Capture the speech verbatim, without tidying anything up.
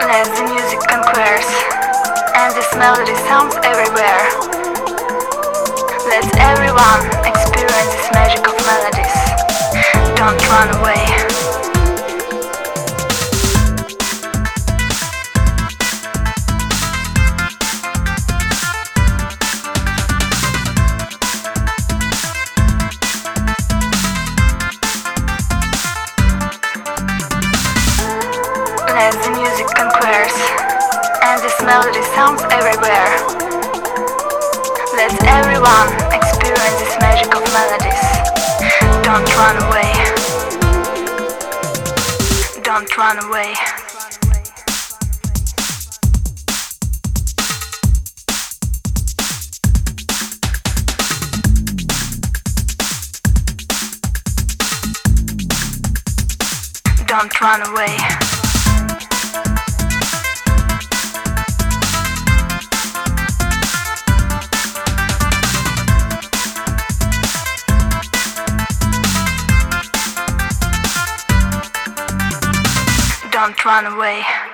Let the music conquers, and this melody sounds everywhere. Let everyone experience this magic of melodies. Don't run away. Let the music conquers, and this melody sounds everywhere. Let everyone experience this magic of melodies. Don't run away. Don't run away. Don't run away. Don't run away.